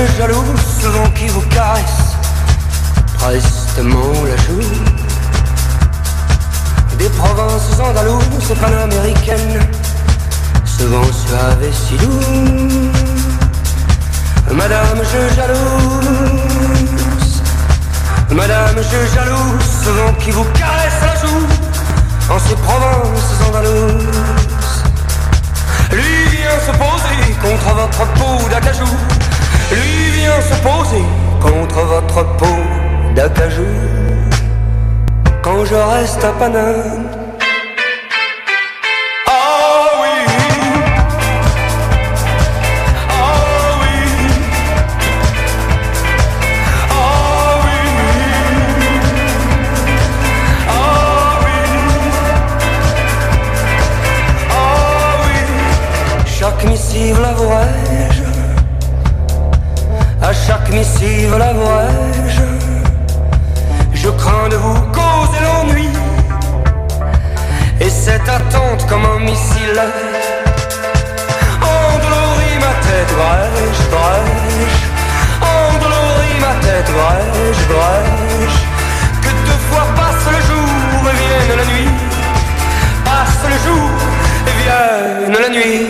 jaloux, ce vent qui vous caresse prestement la joue. Des provinces andalouses panaméricaines, ce vent suave et si doux. Madame, je jalouse, madame, je jalouse, ce vent qui vous caresse la joue en ces provinces andalouses. Lui vient se poser contre votre peau d'acajou. Lui vient se poser contre votre peau d'acajou. Quand je reste à Paname. Ah oui, ah oui, ah oui, ah oui, ah oui. Chaque missive l'avouerai-je, à chaque missive l'avouerai-je. Je crains de vous causer l'ennui, et cette attente comme un missile endolorit ma tête, brèche, brèche. Endolorit ma tête, brèche, brèche. Que deux fois passe le jour et vienne la nuit. Passe le jour et vienne la nuit.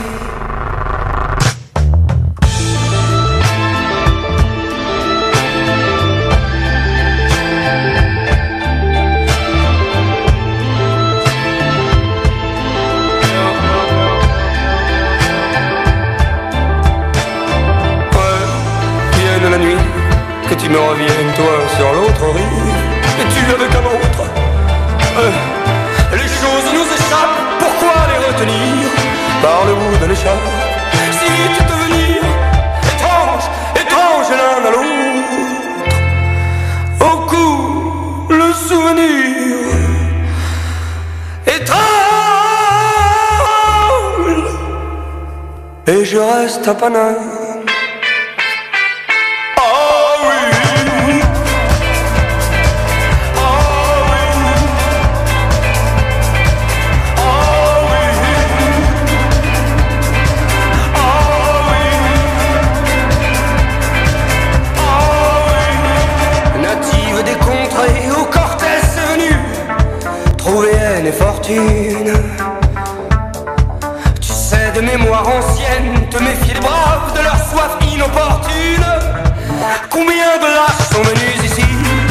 Que tu me reviennes, toi, sur l'autre rive, et tu avec un autre. Les choses nous échappent, pourquoi les retenir par le bout de l'écharpe? Si vite devenir étrange, étrange l'un à l'autre. Au cou, le souvenir étrange, et je reste à Paname. Et fortune, tu sais de mémoire ancienne, te méfier des braves, de leur soif inopportune. Combien de lâches sont venus ici,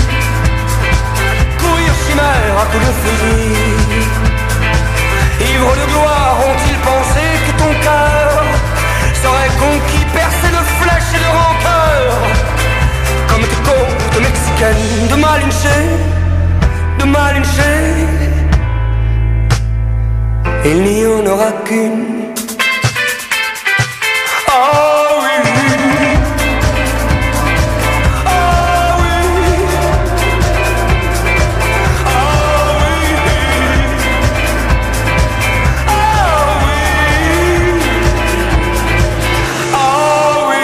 courir chimère à coups de fusil. Ivres de gloire, ont-ils pensé que ton cœur serait conquis, percé de flèches et de rancœur, comme tes côtes mexicaines de Malinche, de Malinche. Il n'y en aura qu'une. Ah oui, ah oui, ah oui, ah oui, ah oui.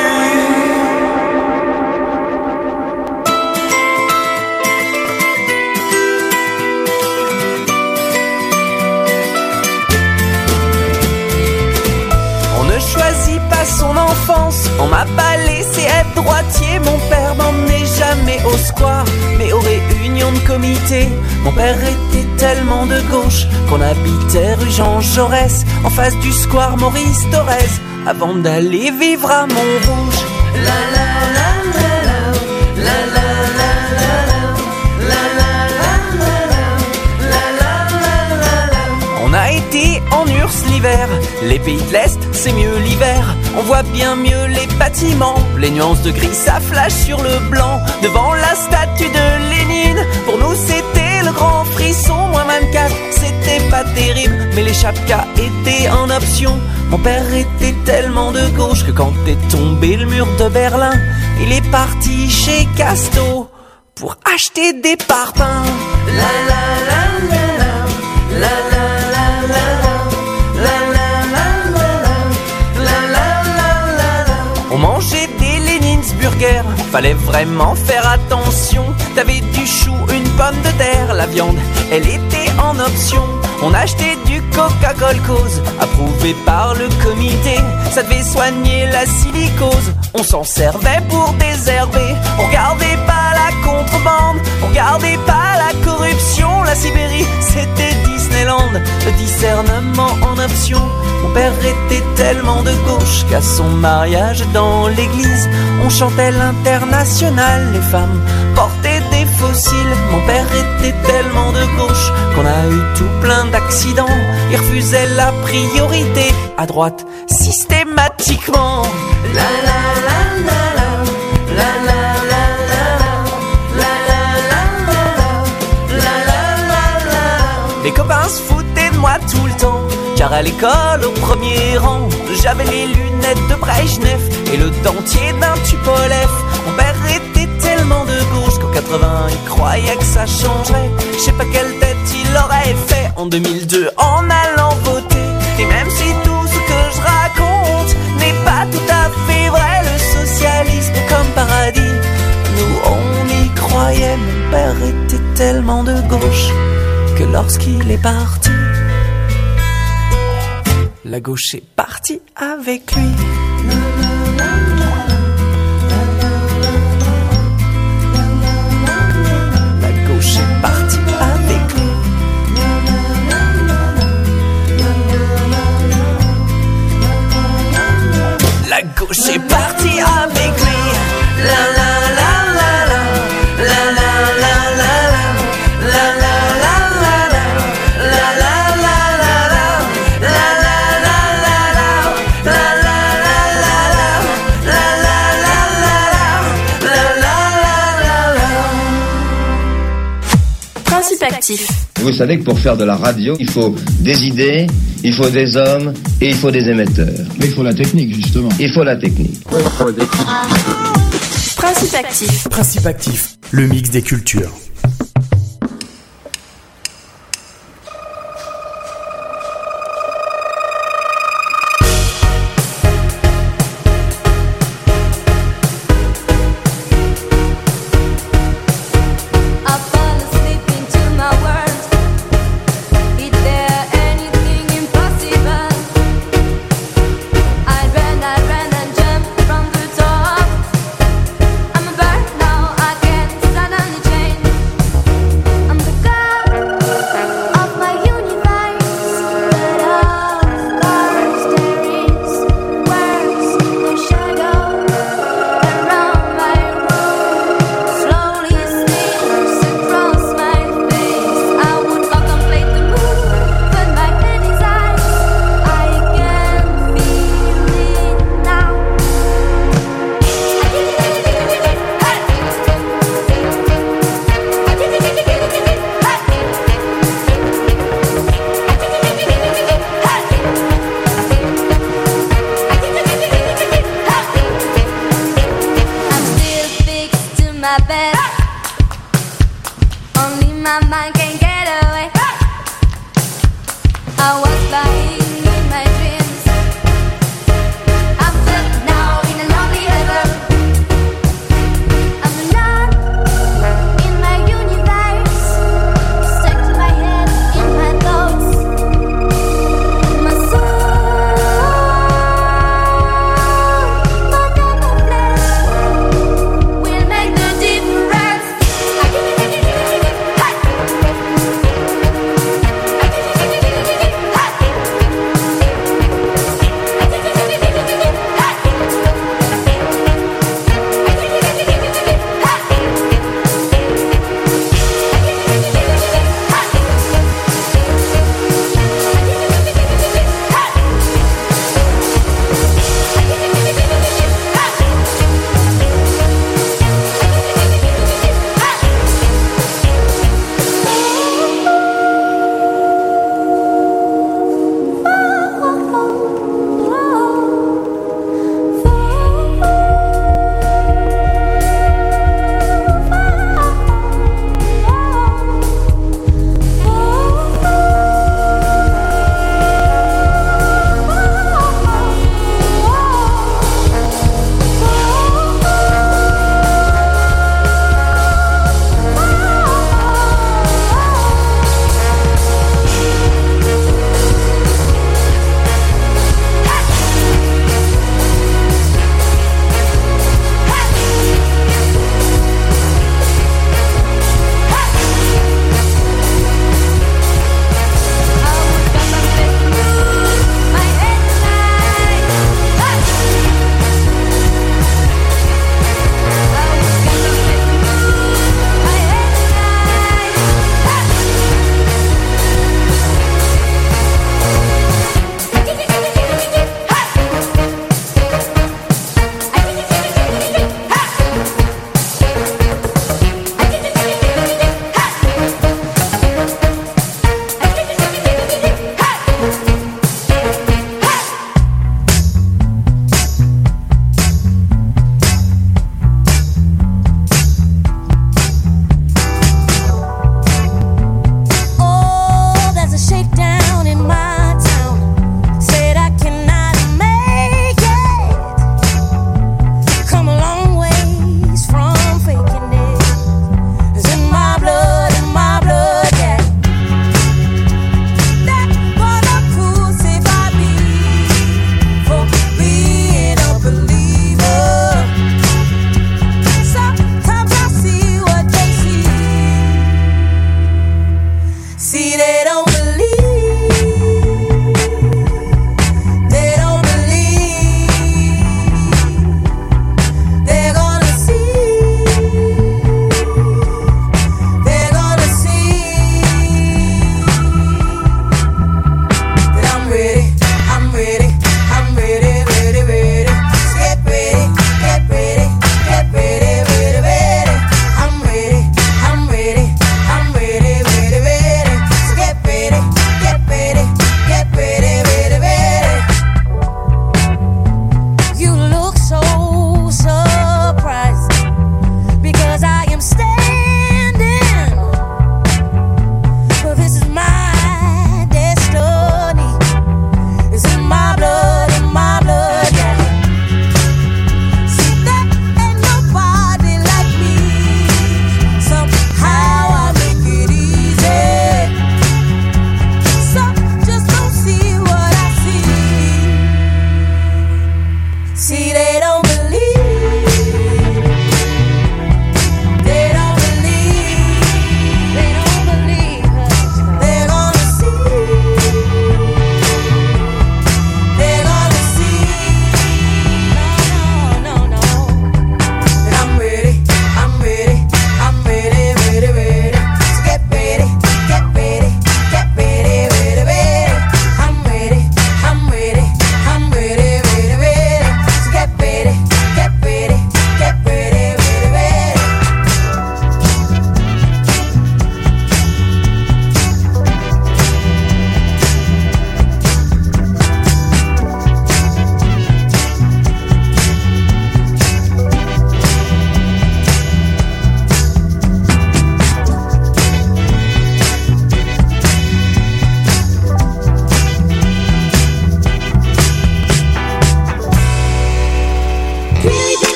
Son enfance, on m'a pas laissé être droitier. Mon père m'emmenait jamais au square, mais aux réunions de comité. Mon père était tellement de gauche qu'on habitait rue Jean Jaurès, en face du square Maurice Thorez, avant d'aller vivre à Montrouge. La la la la la, la la la la la, la la la la. On a été en URSS l'hiver, les pays de l'Est c'est mieux l'hiver. On voit bien mieux les bâtiments, les nuances de gris ça flash sur le blanc. Devant la statue de Lénine, pour nous c'était le grand frisson. Moins 24, c'était pas terrible, mais les chapkas étaient en option. Mon père était tellement de gauche que quand est tombé le mur de Berlin, il est parti chez Casto pour acheter des parpaings. La la la la la, la la la la la, la la la la la, la la la la la. On mangeait des Lénins burger, fallait vraiment faire attention. T'avais du chou, une pomme de terre, la viande, elle était en option. On achetait du Coca-Cola cause, approuvé par le comité. Ça devait soigner la silicose, on s'en servait pour désherber. On regardait pas la contrebande, on regardait pas la corruption. La Sibérie, c'était Disneyland, le discernement en option. Mon père était tellement de gauche qu'à son mariage dans l'église, on chantait l'Internationale. Les femmes portaient des fossiles. Mon père était tellement de gauche qu'on a eu tout plein d'accidents. Il refusait la priorité à droite systématiquement. La la la la la, la la la la la, la la la la. Les copains se foutaient de moi tout le temps, car à l'école au premier rang, j'avais les lunettes de Brejnev et le dentier d'un Tupolev. Mon père était tellement de gauche qu'en 80 il croyait que ça changerait. Je sais pas quelle tête il aurait fait en 2002 en allant voter. Et même si tout ce que je raconte n'est pas tout à fait vrai, le socialisme comme paradis, nous on y croyait. Mon père était tellement de gauche que lorsqu'il est parti, la gauche est partie avec lui. La gauche est partie avec lui. La gauche est partie avec lui. La la la la la, la la la la la, la la la la la, la la la la la, la la la la la, la la la la la. Principe actif. Vous savez que pour faire de la radio, il faut des idées, il faut des hommes et il faut des émetteurs. Mais il faut la technique, justement. Il faut la technique. Principe actif. Principe actif, le mix des cultures.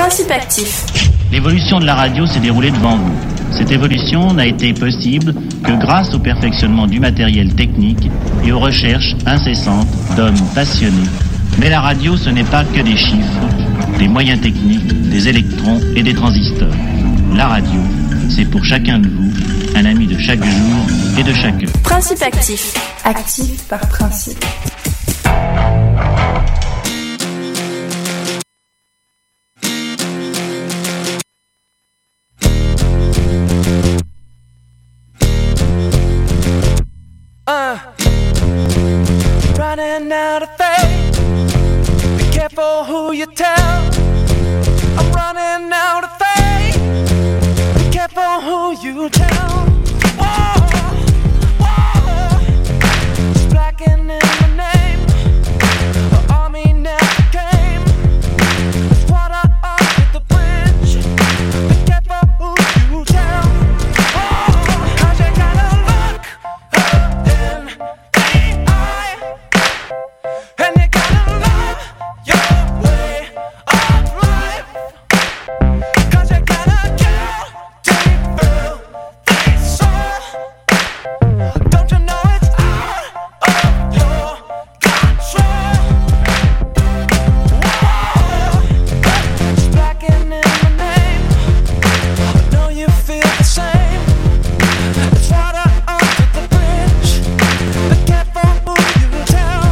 Principe actif. L'évolution de la radio s'est déroulée devant vous. Cette évolution n'a été possible que grâce au perfectionnement du matériel technique et aux recherches incessantes d'hommes passionnés. Mais la radio, ce n'est pas que des chiffres, des moyens techniques, des électrons et des transistors. La radio, c'est pour chacun de vous un ami de chaque jour et de chaque heure. Principe actif. Actif par principe. Running out of faith. Be careful who you tell. I'm running out of faith. Be careful who you tell. Whoa, whoa. It's blacking in the name. The army never came. It's water under the bridge. Be careful who you tell. Whoa, 'cause you gotta look in the eye. And you gotta love your way of life. 'Cause you gotta go deep through the soul. Don't you know it's out of your control? Whoa, it's blacking in the name. I know you feel the same. It's water under the bridge. Be careful who you tell.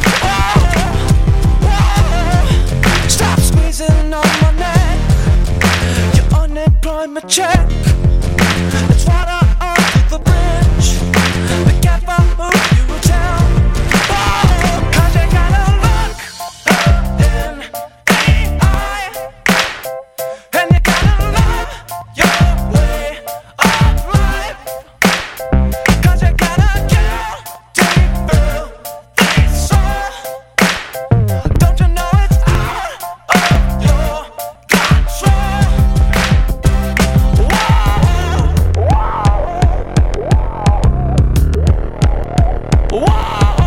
Stop squeezing on my neck. Your unemployment check. It's water under the bridge. Be careful who you tell. 'Cause you gotta look in the eye. And you gotta love your way of life. 'Cause you gotta go deep through the soul. Don't you know it's out of your control? Whoa, whoa.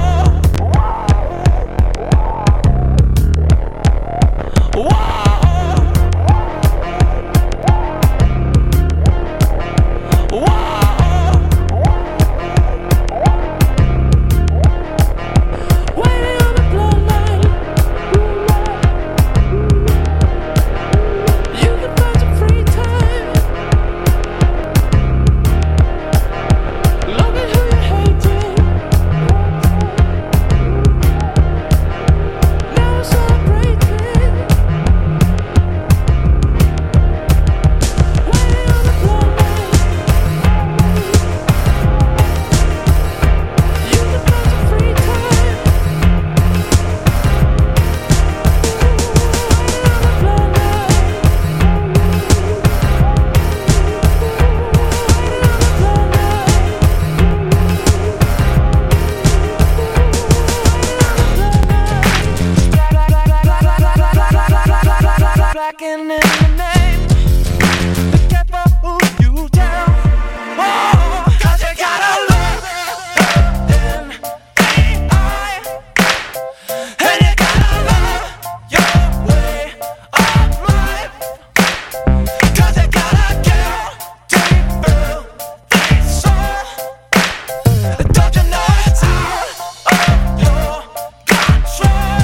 Blacking in the name. Be careful who you tell. Whoa, 'cause you gotta look in the eye. And you gotta love your way of life. 'Cause you gotta go deep through the soul. Don't you know it's out of your control?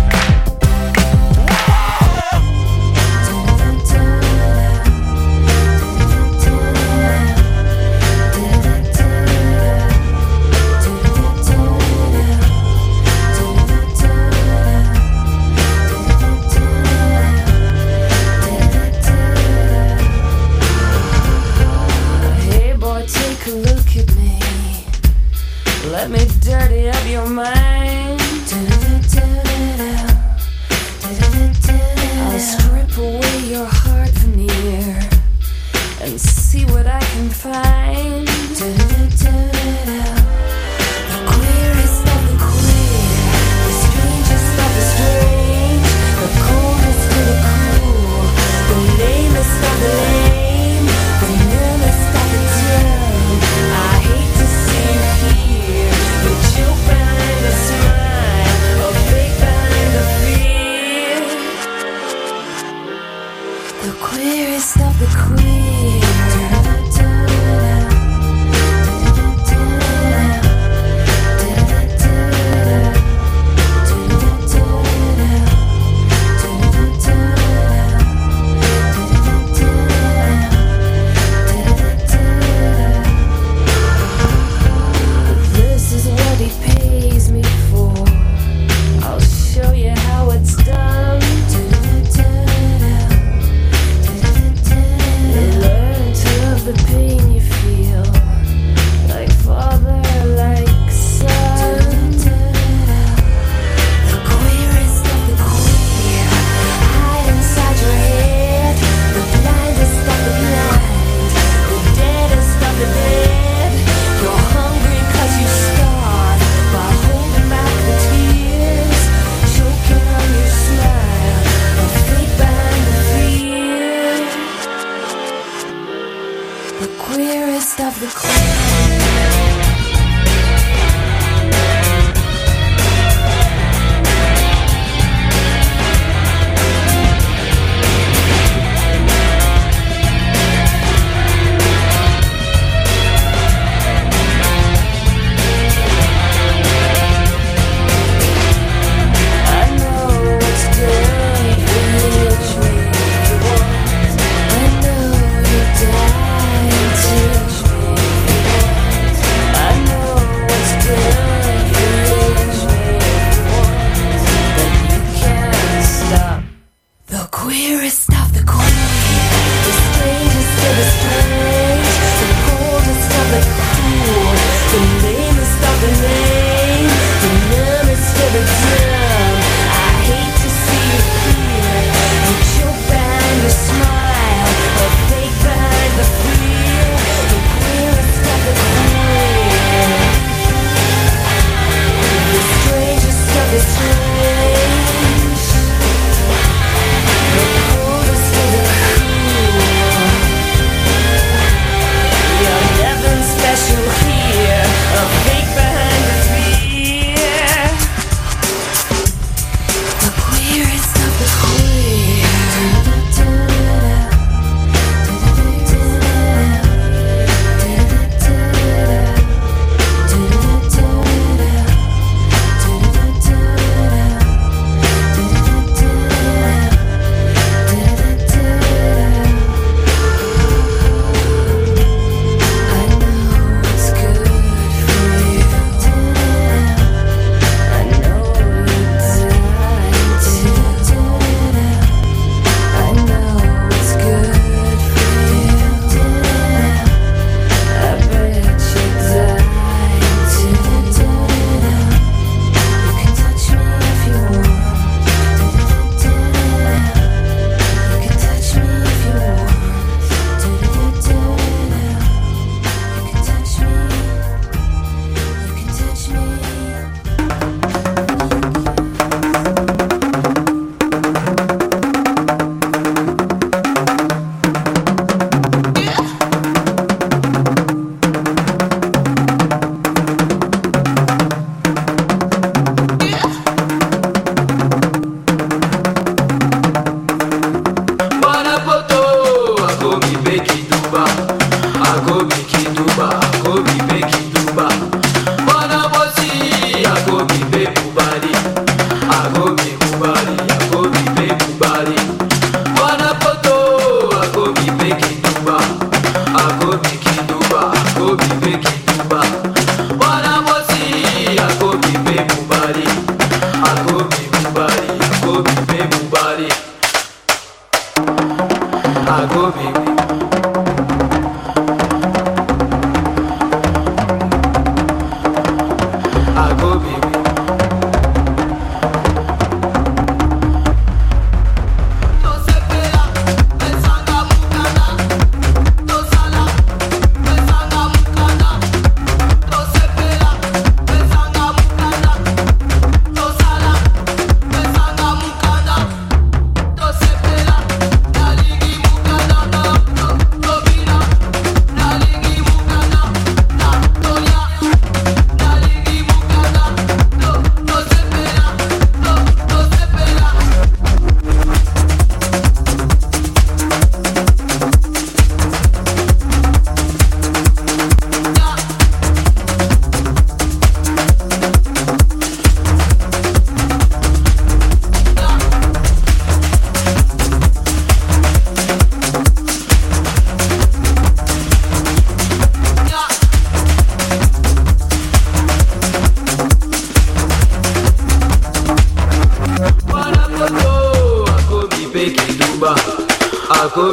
Hey boy, take a look at me. Let me dirty up your mind. I'll strip away your heart veneer and see what I can find. The queerest of the queer, the strangest of the strange, the coldest of the cool, the lamest of the lame, the numbest of the dumb. I hate to see you here, the joke behind the smile, a fake behind the fear.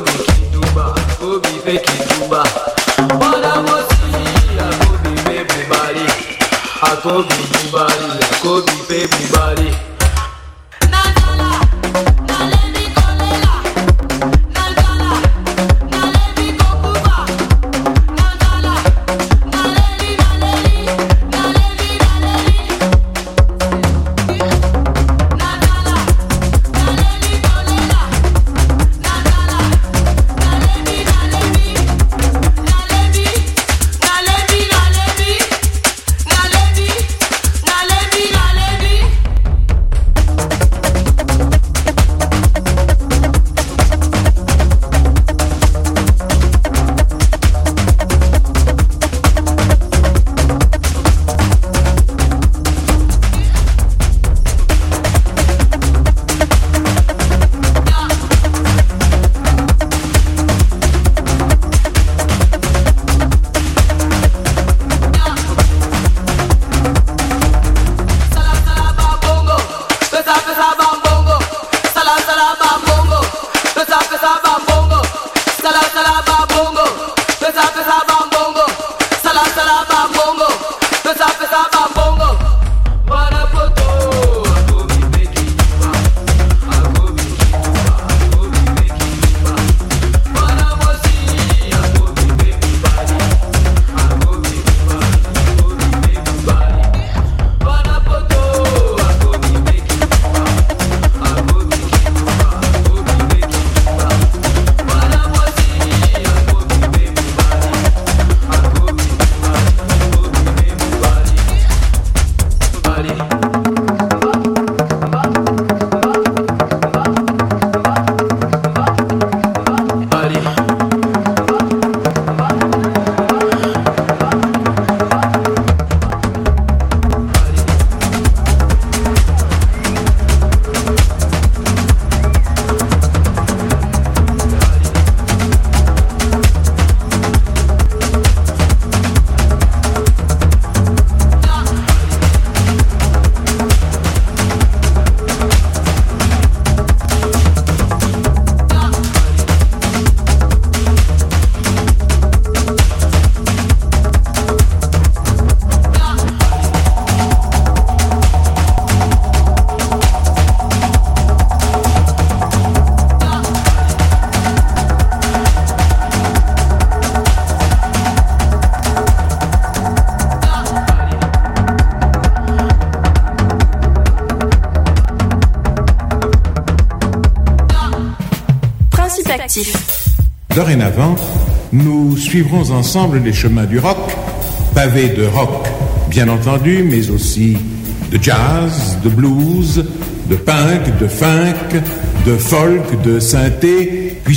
Dorénavant, nous suivrons ensemble les chemins du rock, pavés de rock, bien entendu, mais aussi de jazz, de blues, de punk, de funk, de folk, de synthé, puis